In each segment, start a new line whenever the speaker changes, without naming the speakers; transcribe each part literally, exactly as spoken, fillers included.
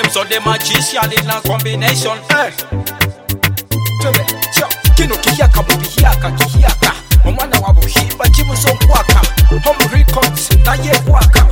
So the magician in a combination. Hey. Kino kihiyaka mubihiyaka kihiyaka omwana wa buhimba kibuzo nkwaka Home Records naye kwaka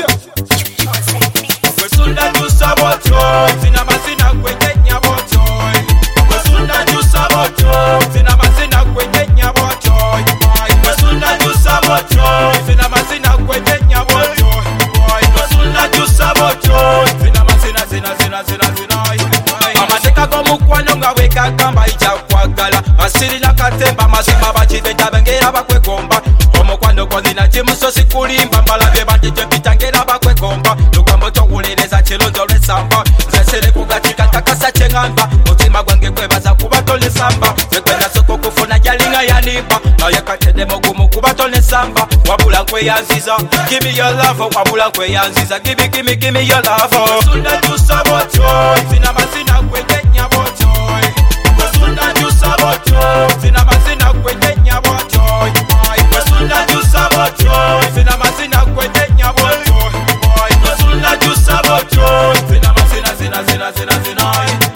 Wesunda jusaboto zina mazina kwenye nyaboto Wesunda jusaboto zina mazina kwenye nyaboto Wesunda jusaboto zina mazina kwenye nyaboto Wesunda jusaboto zina mazina zina zina zina zina Amateka gomukwano nga weka kamba ija kwagala Asiri na katemba mazima bachibeta bengera bakwekomba Omukwano kwazina chimusosi kulimba Mbalabye bandije pitangera bakwekomba Lugambo towulireza chilozo lwesamba Zesere kugatika takasa chengamba Mutima gwange kwebaza kuba tole samba Zekwenda soko kufuna jalinga yanimba Naye katende mugumu kuba tole samba Wabula kwe yanziza Give me your love Wabula kwe yanziza Give me, give me, give me your love Wesunda jusaboto Zina mazina kwenye nyaboto Wesunda jusaboto Zina mazina kwenye nyaboto Wesunda jusaboto Zina mazina kwenye nyaboto Wesunda jusaboto Zina mazina zina zina zina zina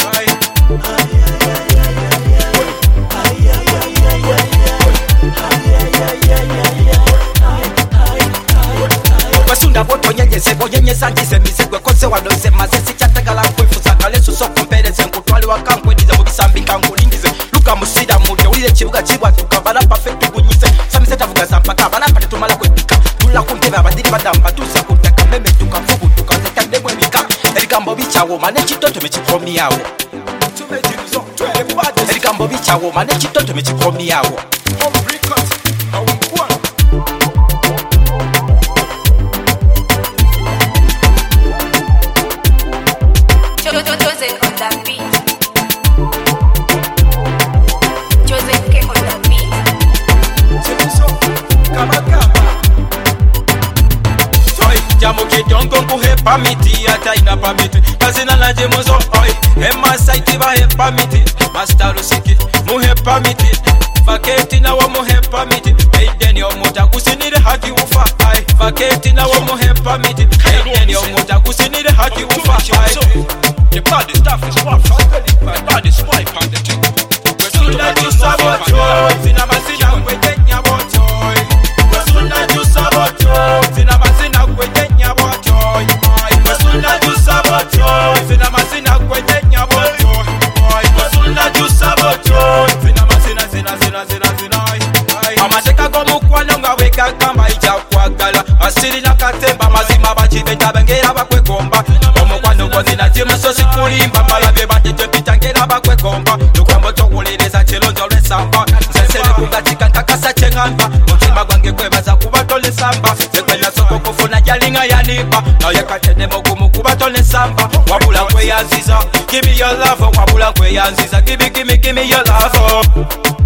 Wesunda boto nyenyeze boyenyeza ngize mizigwe koze waloze mazesi chatagala kwifuza kalesu so kompereze nkutwali wakankwedize mu bisambi kankulingize luka musida mulyo ulire kibuga kibwa tukabala perfect gunyize samise tavuga sampaka bana pate tumala kwepika tula kuntebe abadiri badamba tuza kutaka meme tukafugu tukazeka ndebwe bika erigambo bichawo mane kitoto mechikomi yawo tumejizo twele bade erigambo bichawo mane kitoto mechikomi yawo Home Records awunkwa
Joseph on that beat. Joseph K on that beat.
Chimuso kama kama Toy jamu kidongo kuhepa miti hata ina pamiti kazina la jemozo oi ema site ba hepa miti master usiki muhepa miti Vaketi na wa muhepa miti Eideni omuta kusinire haki ufa ai Vaketi na wa muhepa miti Eideni omuta kusinire haki ufa ai The body stuff is rough The body swipe on the thing Wesunda jusaboto Zina mazina kwenye nyaboto Wesunda jusaboto Zina mazina kwenye nyaboto Wesunda jusaboto Zina mazina kwenye nyaboto Wesunda jusaboto Zina mazina zina zina zina zina Amateka gomukwano nga weka kamba ija kwagala Asiri na katemba mazima bachibeta bengera bakwekomba Omukwano kwazina chimusosi kulimba Mbalabye bandije pitangera bakwekomba Lugambo towulireza chilozo lwesamba Zesere kugatika ntakasa chengamba Mutima gwange kwebaza kuba tole samba Zekwenda soko kufuna jalinga yanimba Naye katende mugumu kuba tole samba Wabula kwe yanziza Give me your love Wabula kwe yanziza Give me, give me, give me your love